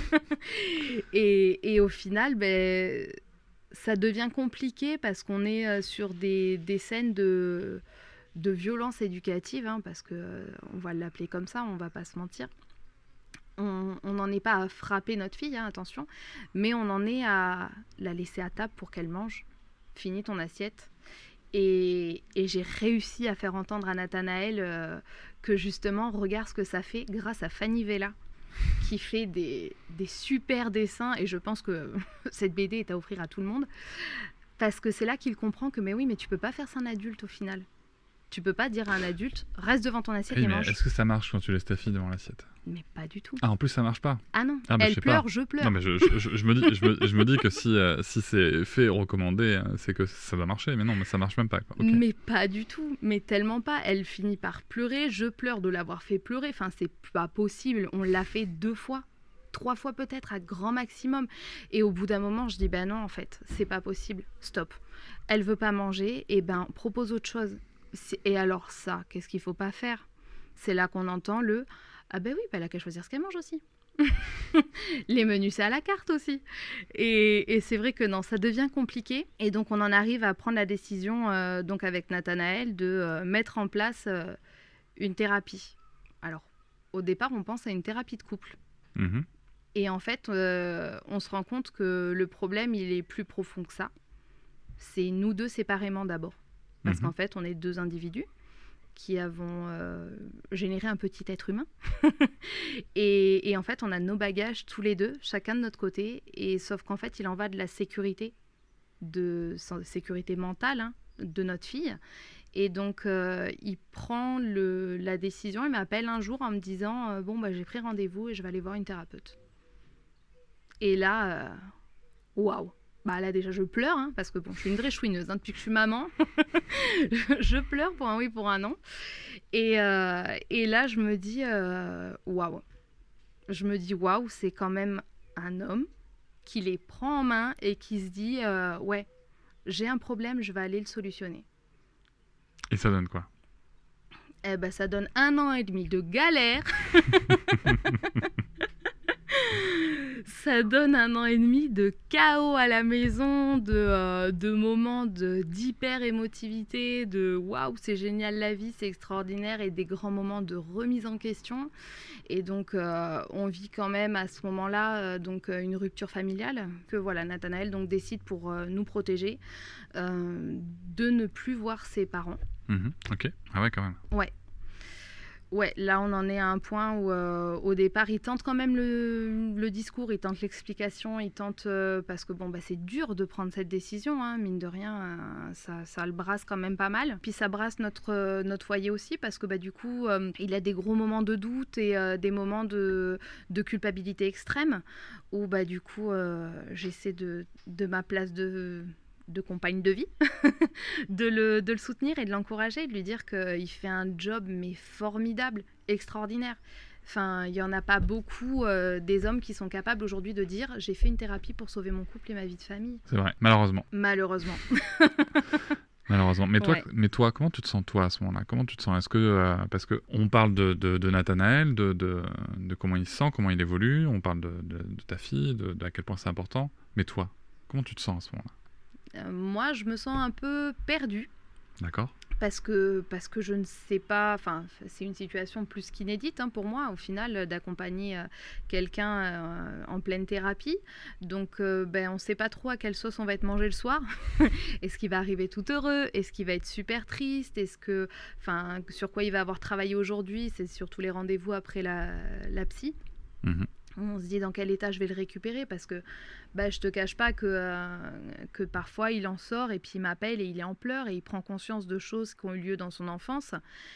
et, et au final, ben, ça devient compliqué parce qu'on est sur des, des scènes de... de violence éducative, hein, parce qu'on euh, va l'appeler comme ça, on ne va pas se mentir. On n'en est pas à frapper notre fille, hein, attention, mais on en est à la laisser à table pour qu'elle mange. Finis ton assiette. Et, et j'ai réussi à faire entendre à Nathanaël euh, que justement, regarde ce que ça fait grâce à Fanny Vella, qui fait des, des super dessins, et je pense que cette B D est à offrir à tout le monde, parce que c'est là qu'il comprend que mais oui, mais tu peux pas faire ça un adulte au final. Tu peux pas dire à un adulte, reste devant ton assiette oui, et mais mange. Est-ce que ça marche quand tu laisses ta fille devant l'assiette? Mais pas du tout. Ah, en plus, ça marche pas? Ah non, ah, bah, elle je pleure, pas. je pleure. Non, mais je, je, je, je, me, dis, je, me, je me dis que si, euh, si c'est fait recommandé, c'est que ça doit marcher. Mais non, mais ça marche même pas. Quoi. Okay. Mais pas du tout, mais tellement pas. Elle finit par pleurer, je pleure de l'avoir fait pleurer. Enfin, c'est pas possible. On l'a fait deux fois. Trois fois peut-être, à grand maximum. Et au bout d'un moment, je dis, ben non, en fait, c'est pas possible. Stop. Elle veut pas manger, et ben propose autre chose. Et alors ça, qu'est-ce qu'il faut pas faire? C'est là qu'on entend le « Ah ben oui, ben elle a qu'à choisir ce qu'elle mange aussi. » Les menus, c'est à la carte aussi. Et, et c'est vrai que non, ça devient compliqué. Et donc, on en arrive à prendre la décision, euh, donc avec Nathanaël, de euh, mettre en place euh, une thérapie. Alors, au départ, on pense à une thérapie de couple. Mmh. Et en fait, euh, on se rend compte que le problème, il est plus profond que ça. C'est nous deux séparément d'abord. Parce mmh. qu'en fait, on est deux individus. qui avons euh, généré un petit être humain. et, et en fait, on a nos bagages tous les deux, chacun de notre côté. Et sauf qu'en fait, il en va de la sécurité, de sécurité mentale hein, de notre fille. Et donc, euh, il prend le, la décision. Il m'appelle un jour en me disant euh, « Bon, bah, j'ai pris rendez-vous et je vais aller voir une thérapeute. » Et là, waouh wow. Bah là déjà je pleure hein, parce que bon je suis une vraie chouineuse hein, depuis que je suis maman je pleure pour un oui pour un non et, euh, et là je me dis waouh wow. je me dis waouh wow, c'est quand même un homme qui les prend en main et qui se dit euh, ouais j'ai un problème, je vais aller le solutionner. Et ça donne quoi? Eh ben ça donne un an et demi de galère. Ça donne un an et demi de chaos à la maison, de, euh, de moments de, d'hyper émotivité, de waouh, c'est génial la vie, c'est extraordinaire, et des grands moments de remise en question. Et donc, euh, on vit quand même à ce moment-là euh, donc, euh, une rupture familiale que voilà, Nathanaël donc, décide pour euh, nous protéger euh, de ne plus voir ses parents. Mmh, ok, ah ouais, quand même. Ouais. Ouais, là on en est à un point où euh, au départ il tente quand même le, le discours, il tente l'explication, il tente euh, parce que bon bah c'est dur de prendre cette décision, hein, mine de rien, euh, ça, ça le brasse quand même pas mal. Puis ça brasse notre euh, notre foyer aussi parce que bah du coup euh, il a des gros moments de doute et euh, des moments de de culpabilité extrême où bah du coup euh, j'essaie de de ma place de de compagne de vie, de, le, de le soutenir et de l'encourager, de lui dire qu'il fait un job mais formidable, extraordinaire. Enfin, il n'y en a pas beaucoup euh, des hommes qui sont capables aujourd'hui de dire « j'ai fait une thérapie pour sauver mon couple et ma vie de famille ». C'est vrai, malheureusement. Malheureusement. Malheureusement. Mais toi, ouais. mais toi, comment tu te sens toi à ce moment-là? Comment tu te sens? Est-ce que euh, parce que on parle de, de, de Nathanaël, de, de, de comment il se sent, comment il évolue, on parle de, de, de ta fille, de, de à quel point c'est important. Mais toi, comment tu te sens à ce moment-là? Euh, moi, je me sens un peu perdue. D'accord. Parce que, parce que je ne sais pas, enfin, c'est une situation plus qu'inédite hein, pour moi, au final, d'accompagner euh, quelqu'un euh, en pleine thérapie. Donc, euh, ben, on ne sait pas trop à quelle sauce on va être mangé le soir. Est-ce qu'il va arriver tout heureux? Est-ce qu'il va être super triste? Est-ce que, enfin, sur quoi il va avoir travaillé aujourd'hui? C'est surtout les rendez-vous après la, la psy. Mmh. On se dit dans quel état je vais le récupérer parce que bah, je te cache pas que, euh, que parfois il en sort et puis il m'appelle et il est en pleurs et il prend conscience de choses qui ont eu lieu dans son enfance,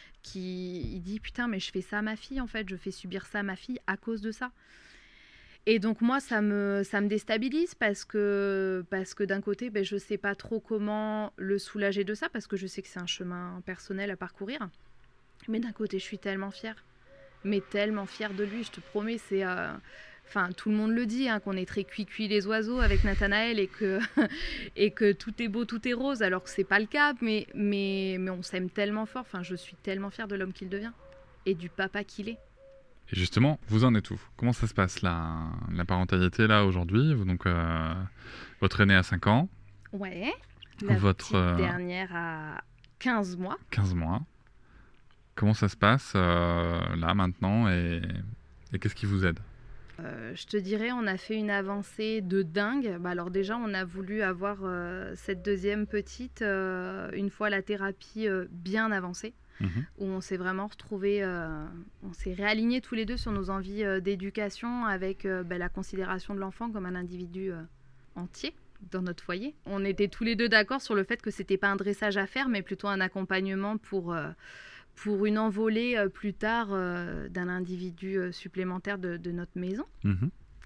qui il dit putain mais je fais ça à ma fille en fait, je fais subir ça à ma fille à cause de ça. Et donc moi ça me, ça me déstabilise parce que, parce que d'un côté ben, je sais pas trop comment le soulager de ça parce que je sais que c'est un chemin personnel à parcourir, mais d'un côté je suis tellement fière. Mais tellement fière de lui, je te promets, c'est... Euh... Enfin, tout le monde le dit, hein, qu'on est très cuit-cuit les oiseaux avec Nathanaël et que, et que tout est beau, tout est rose, alors que c'est pas le cas, mais, mais, mais on s'aime tellement fort, enfin, je suis tellement fière de l'homme qu'il devient et du papa qu'il est. Et justement, vous en êtes où? Comment ça se passe, la, la parentalité, là, aujourd'hui? Donc, euh, votre aîné a cinq ans. Ouais, la votre, petite euh... dernière a quinze mois. quinze mois. Comment ça se passe euh, là maintenant et, et qu'est-ce qui vous aide? euh, Je te dirais, on a fait une avancée de dingue. Bah, alors déjà, on a voulu avoir euh, cette deuxième petite euh, une fois la thérapie euh, bien avancée, mmh. où on s'est vraiment retrouvés, euh, on s'est réalignés tous les deux sur nos envies euh, d'éducation avec euh, bah, la considération de l'enfant comme un individu euh, entier dans notre foyer. On était tous les deux d'accord sur le fait que c'était pas un dressage à faire, mais plutôt un accompagnement pour... Euh, pour une envolée euh, plus tard euh, d'un individu euh, supplémentaire de, de notre maison. Mmh.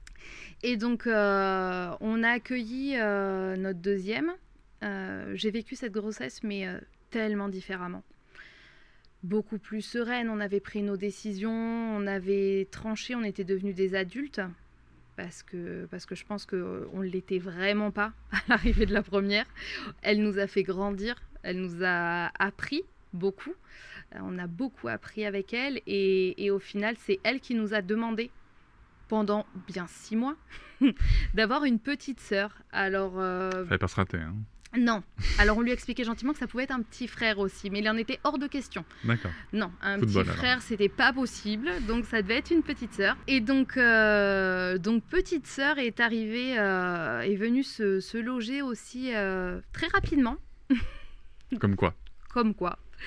Et donc, euh, on a accueilli euh, notre deuxième. Euh, j'ai vécu cette grossesse, mais euh, tellement différemment. Beaucoup plus sereine, on avait pris nos décisions, on avait tranché, on était devenus des adultes. Parce que, parce que je pense qu'on ne l'était vraiment pas à l'arrivée de la première. Elle nous a fait grandir, elle nous a appris beaucoup. On a beaucoup appris avec elle et, et au final, c'est elle qui nous a demandé pendant bien six mois d'avoir une petite sœur. Alors, euh... fallait pas se rater, hein. Non. Alors, on lui a expliqué gentiment que ça pouvait être un petit frère aussi, mais il en était hors de question. D'accord. Non, un Football, petit frère, alors. C'était pas possible, donc ça devait être une petite sœur. Et donc, euh, donc petite sœur est arrivée, euh, est venue se, se loger aussi euh, très rapidement. Comme quoi Comme quoi.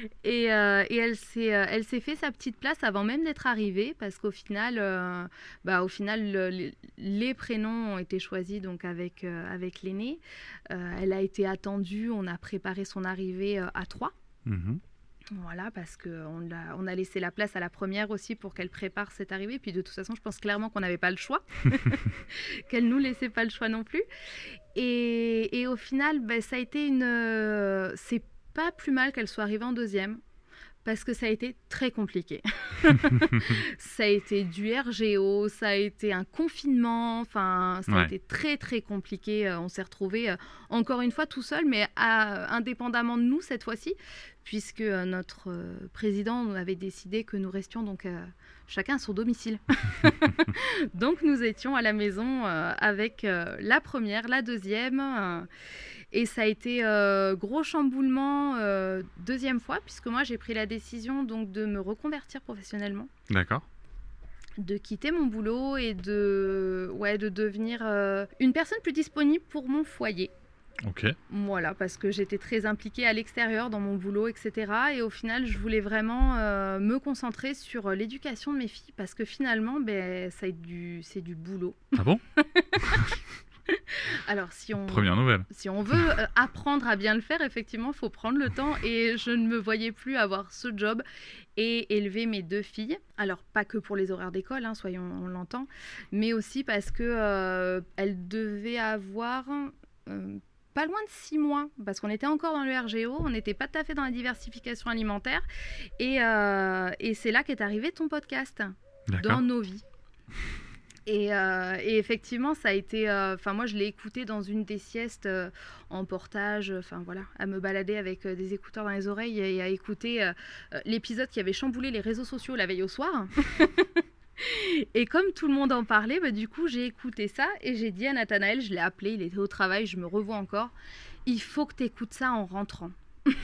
Et, euh, et elle, s'est, euh, elle s'est fait sa petite place avant même d'être arrivée, parce qu'au final, euh, bah, au final le, les, les prénoms ont été choisis donc avec, euh, avec l'aînée. Euh, elle a été attendue, on a préparé son arrivée euh, à trois. Mmh. Voilà, parce qu'on a, on a laissé la place à la première aussi pour qu'elle prépare cette arrivée. Puis de toute façon, je pense clairement qu'on n'avait pas le choix, qu'elle nous laissait pas le choix non plus. Et, et au final, ben, ça a été une... Euh, c'est pas plus mal qu'elle soit arrivée en deuxième, parce que ça a été très compliqué. Ça a été du R G O, ça a été un confinement, enfin, ça ouais. a été très très compliqué. On s'est retrouvés, euh, encore une fois, tout seul, mais à, indépendamment de nous cette fois-ci, puisque euh, notre euh, président avait décidé que nous restions donc euh, chacun à son domicile. Donc nous étions à la maison euh, avec euh, la première, la deuxième... Euh, Et ça a été euh, gros chamboulement euh, deuxième fois, puisque moi j'ai pris la décision donc de me reconvertir professionnellement. D'accord. De quitter mon boulot et de, ouais, de devenir euh, une personne plus disponible pour mon foyer. Ok. Voilà, parce que j'étais très impliquée à l'extérieur dans mon boulot, et cetera. Et au final, je voulais vraiment euh, me concentrer sur l'éducation de mes filles, parce que finalement, ben, ça est du, c'est du boulot. Ah bon? Alors, si on, Première nouvelle. Si on veut euh, apprendre à bien le faire, effectivement, il faut prendre le temps. Et je ne me voyais plus avoir ce job et élever mes deux filles. Alors, pas que pour les horaires d'école, hein, soyons, on l'entend, mais aussi parce qu'elles euh, devaient avoir euh, pas loin de six mois, parce qu'on était encore dans le R G O, on n'était pas tout à fait dans la diversification alimentaire. Et, euh, et c'est là qu'est arrivé ton podcast, D'accord. Dans nos vies. Et, euh, et effectivement, ça a été... Enfin, euh, moi, je l'ai écouté dans une des siestes euh, en portage, enfin voilà, à me balader avec euh, des écouteurs dans les oreilles et, et à écouter euh, l'épisode qui avait chamboulé les réseaux sociaux la veille au soir. Et comme tout le monde en parlait, bah, du coup, j'ai écouté ça et j'ai dit à Nathanaël, je l'ai appelé, il était au travail, je me revois encore, il faut que tu écoutes ça en rentrant.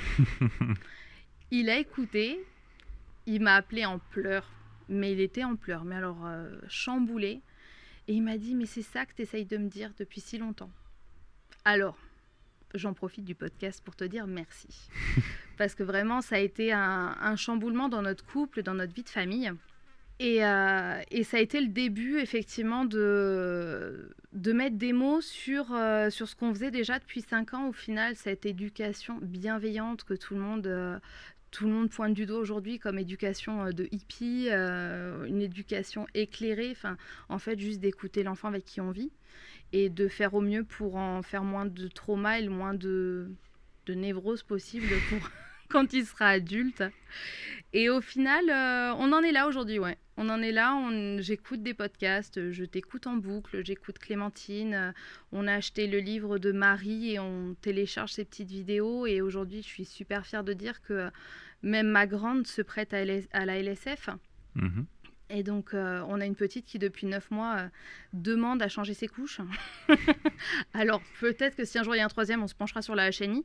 Il a écouté, il m'a appelé en pleurs. Mais il était en pleurs, mais alors euh, chamboulé. Et il m'a dit, mais c'est ça que tu essayes de me dire depuis si longtemps. Alors, j'en profite du podcast pour te dire merci. Parce que vraiment, ça a été un, un chamboulement dans notre couple, dans notre vie de famille. Et, euh, et ça a été le début, effectivement, de, de mettre des mots sur, euh, sur ce qu'on faisait déjà depuis cinq ans. Au final, cette éducation bienveillante que tout le monde... Euh, Tout le monde pointe du doigt aujourd'hui comme éducation de hippie, euh, une éducation éclairée, enfin, en fait, juste d'écouter l'enfant avec qui on vit et de faire au mieux pour en faire moins de trauma et le moins de, de névrose possible pour quand il sera adulte. Et au final, euh, on en est là aujourd'hui, ouais. On en est là, on, j'écoute des podcasts, je t'écoute en boucle, j'écoute Clémentine, euh, on a acheté le livre de Marie et on télécharge ces petites vidéos et aujourd'hui je suis super fière de dire que euh, même ma grande se prête à, L S, à la L S F. Mmh. Et donc, euh, on a une petite qui, depuis neuf mois, euh, demande à changer ses couches. Alors, peut-être que si un jour il y a un troisième, on se penchera sur la H N I.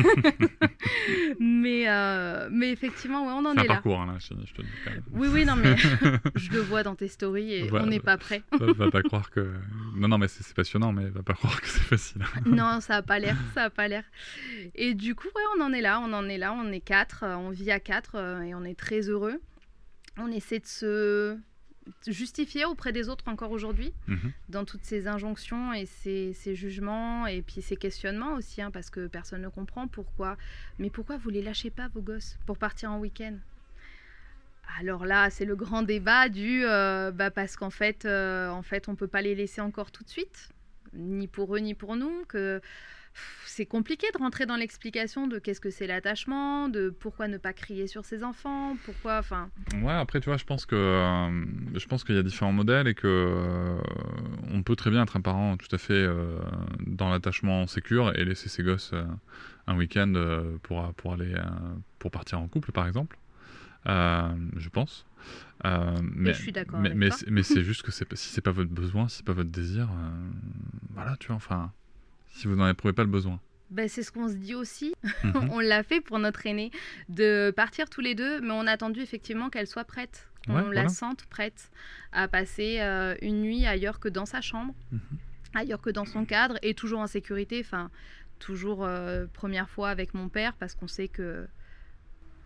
mais, euh, mais effectivement, ouais, on en c'est est là. C'est un parcours, hein, la H N I, je te le dis quand même. Oui, oui, non, mais je le vois dans tes stories et va, on n'est pas prêt. va, va pas croire que... Non, non, mais c'est, c'est passionnant, mais va pas croire que c'est facile. Non, ça n'a pas l'air, ça n'a pas l'air. Et du coup, ouais, on en est là, on en est là, on est quatre, on vit à quatre et on est très heureux. On essaie de se justifier auprès des autres encore aujourd'hui, mmh. dans toutes ces injonctions et ces, ces jugements et puis ces questionnements aussi, hein, parce que personne ne comprend pourquoi. Mais pourquoi vous les lâchez pas, vos gosses, pour partir en week-end ? Alors là, c'est le grand débat du euh, bah parce qu'en fait, euh, en fait, on peut pas les laisser encore tout de suite, ni pour eux ni pour nous, que c'est compliqué de rentrer dans l'explication de qu'est-ce que c'est l'attachement, de pourquoi ne pas crier sur ses enfants, pourquoi, enfin... Ouais, après, tu vois, je pense que euh, je pense qu'il y a différents modèles et que euh, on peut très bien être un parent tout à fait euh, dans l'attachement sécure et laisser ses gosses euh, un week-end euh, pour, pour aller euh, pour partir en couple, par exemple. Euh, je pense. Euh, mais, je suis d'accord mais, avec mais, toi. c'est, mais c'est juste que c'est, si c'est pas votre besoin, si c'est pas votre désir, euh, voilà, tu vois, enfin... Si vous n'en éprouvez pas le besoin. Ben, c'est ce qu'on se dit aussi. Mm-hmm. On l'a fait pour notre aînée, de partir tous les deux, mais on a attendu effectivement qu'elle soit prête. Ouais, on voilà. la sente prête à passer euh, une nuit ailleurs que dans sa chambre, mm-hmm. ailleurs que dans son cadre, et toujours en sécurité. Enfin, toujours euh, première fois avec mon père, parce qu'on sait que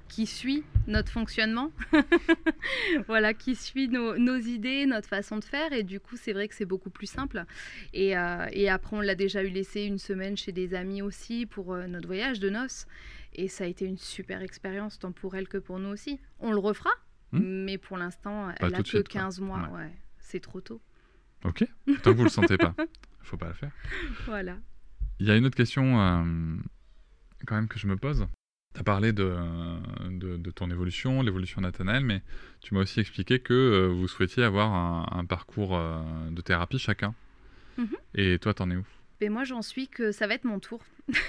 qui suit notre fonctionnement, voilà, qui suit nos, nos idées, notre façon de faire. Et du coup, c'est vrai que c'est beaucoup plus simple. Et, euh, et après, on l'a déjà eu laissé une semaine chez des amis aussi pour euh, notre voyage de noces. Et ça a été une super expérience, tant pour elle que pour nous aussi. On le refera, mmh. mais pour l'instant, pas elle a que suite, quinze quoi. mois. Ouais. Ouais, c'est trop tôt. Ok, tant que vous ne le sentez pas, il ne faut pas le faire. Voilà. Il y a une autre question euh, quand même que je me pose. Tu as parlé de, de, de ton évolution, l'évolution de Nathanaël, mais tu m'as aussi expliqué que euh, vous souhaitiez avoir un, un parcours euh, de thérapie chacun. Mm-hmm. Et toi, t'en es où ? Et moi, j'en suis que ça va être mon tour.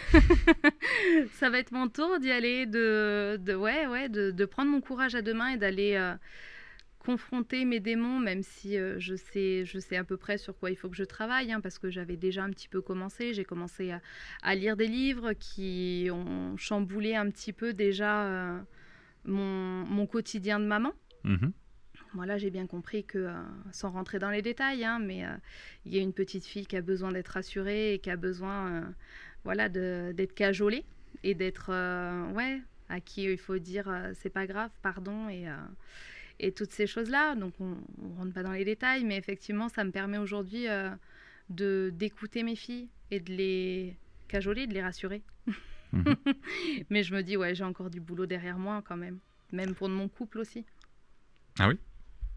Ça va être mon tour d'y aller, de, de, ouais, ouais, de, de prendre mon courage à deux mains et d'aller euh, confronter mes démons, même si euh, je sais, je sais à peu près sur quoi il faut que je travaille, hein, parce que j'avais déjà un petit peu commencé. J'ai commencé à, à lire des livres qui ont chamboulé un petit peu déjà euh, mon, mon quotidien de maman. Mmh. Voilà, j'ai bien compris que, euh, sans rentrer dans les détails, hein, mais euh, il y a une petite fille qui a besoin d'être rassurée et qui a besoin euh, voilà, de, d'être cajolée et d'être, euh, ouais, à qui il faut dire euh, c'est pas grave, pardon, et, euh, et toutes ces choses-là. Donc, on ne rentre pas dans les détails, mais effectivement, ça me permet aujourd'hui euh, de, d'écouter mes filles et de les cajoler, de les rassurer. Mmh. Mais je me dis, ouais, j'ai encore du boulot derrière moi quand même, même pour mon couple aussi. Ah oui ?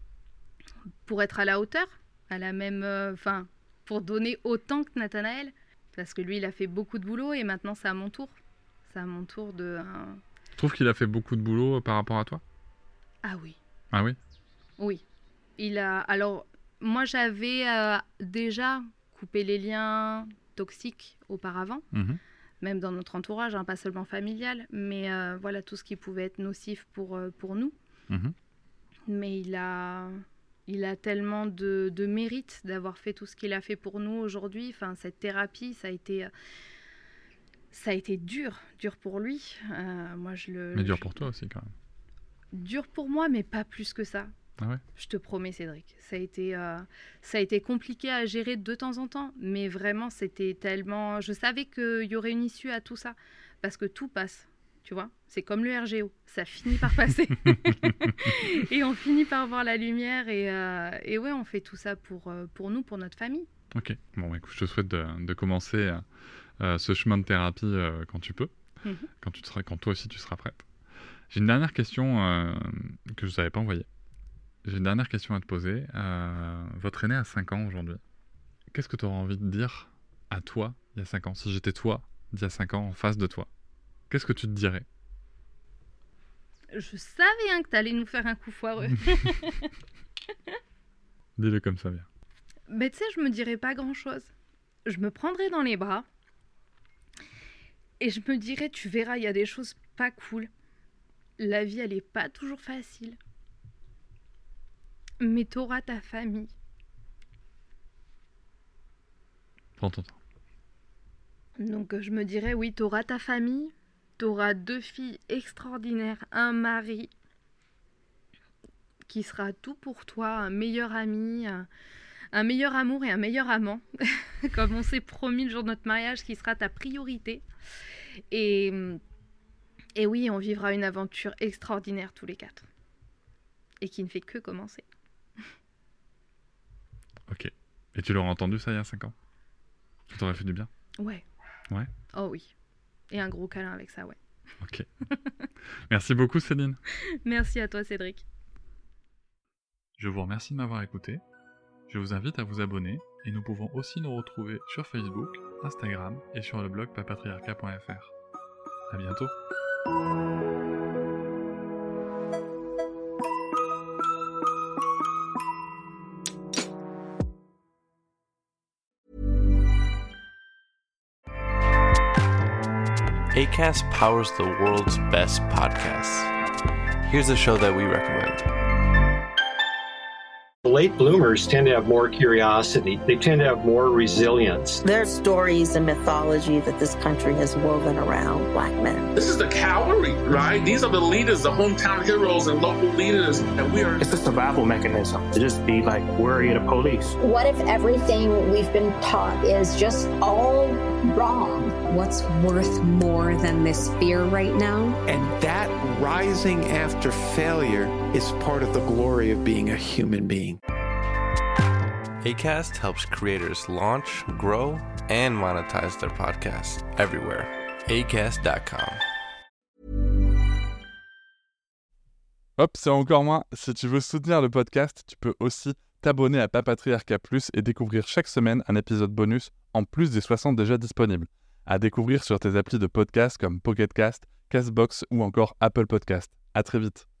Pour être à la hauteur, à la même, enfin, euh, pour donner autant que Nathanaël, parce que lui, il a fait beaucoup de boulot et maintenant, c'est à mon tour. C'est à mon tour de. Euh... Tu trouves qu'il a fait beaucoup de boulot par rapport à toi ? Ah oui. Ah oui ? Oui. Il a. Alors, moi, j'avais euh, déjà coupé les liens toxiques auparavant, mmh. même dans notre entourage, hein, pas seulement familial, mais euh, voilà tout ce qui pouvait être nocif pour euh, pour nous. Mmh. Mais il a. Il a tellement de, de mérite d'avoir fait tout ce qu'il a fait pour nous aujourd'hui. Enfin, cette thérapie, ça a été, ça a été dur, dur pour lui. Euh, moi, je le. Mais dur je... pour toi aussi, quand même. Dur pour moi, mais pas plus que ça. Ah ouais ? Je te promets, Cédric. Ça a été, euh, ça a été compliqué à gérer de temps en temps, mais vraiment, c'était tellement. Je savais qu'il y aurait une issue à tout ça, parce que tout passe. Tu vois, c'est comme le R G O, ça finit par passer. Et on finit par voir la lumière. Et, euh, et ouais, on fait tout ça pour, euh, pour nous, pour notre famille. Ok, bon, écoute, je te souhaite de, de commencer euh, ce chemin de thérapie euh, quand tu peux, mm-hmm. quand, tu seras, quand toi aussi tu seras prête. J'ai une dernière question euh, que je ne savais pas envoyer. J'ai une dernière question à te poser. Euh, votre aîné a cinq ans aujourd'hui. Qu'est-ce que tu aurais envie de dire à toi il y a cinq ans ? Si j'étais toi, d'il y a cinq ans, en face de toi, qu'est-ce que tu te dirais ? Je savais hein, que tu allais nous faire un coup foireux. Dis-le comme ça, bien. Mais tu sais, je me dirais pas grand-chose. Je me prendrais dans les bras et je me dirais, tu verras, il y a des choses pas cool. La vie, elle est pas toujours facile. Mais t'auras ta famille. Prends ton temps. Donc je me dirais, oui, t'auras ta famille. T'auras deux filles extraordinaires, un mari qui sera tout pour toi, un meilleur ami, un, un meilleur amour et un meilleur amant, comme on s'est promis le jour de notre mariage, qui sera ta priorité. Et, et oui, on vivra une aventure extraordinaire tous les quatre. Et qui ne fait que commencer. Ok. Et tu l'aurais entendu ça il y a cinq ans ? Ça t'aurait fait du bien ? Ouais. Ouais ? Oh oui. Et un gros câlin avec ça, ouais. Ok. Merci beaucoup, Céline. Merci à toi, Cédric. Je vous remercie de m'avoir écouté. Je vous invite à vous abonner et nous pouvons aussi nous retrouver sur Facebook, Instagram et sur le blog papatriarcat point f r. À bientôt. Acast powers the world's best podcasts. Here's a show that we recommend. Late bloomers tend to have more curiosity. They tend to have more resilience. There's stories and mythology that this country has woven around Black men. This is the cavalry, right? These are the leaders, the hometown heroes and local leaders. And we are... It's a survival mechanism to just be like worried of police. What if everything we've been taught is just all wrong. What's worth more than this fear right now? And that rising after failure is part of the glory of being a human being. Acast helps creators launch, grow, and monetize their podcasts everywhere. acast dot com. Hop, c'est encore moins. Si tu veux soutenir le podcast, tu peux aussi t'abonner à Papatriarcat Plus et découvrir chaque semaine un épisode bonus en plus des soixante déjà disponibles. À découvrir sur tes applis de podcast comme Pocket Cast, Castbox ou encore Apple Podcast. À très vite.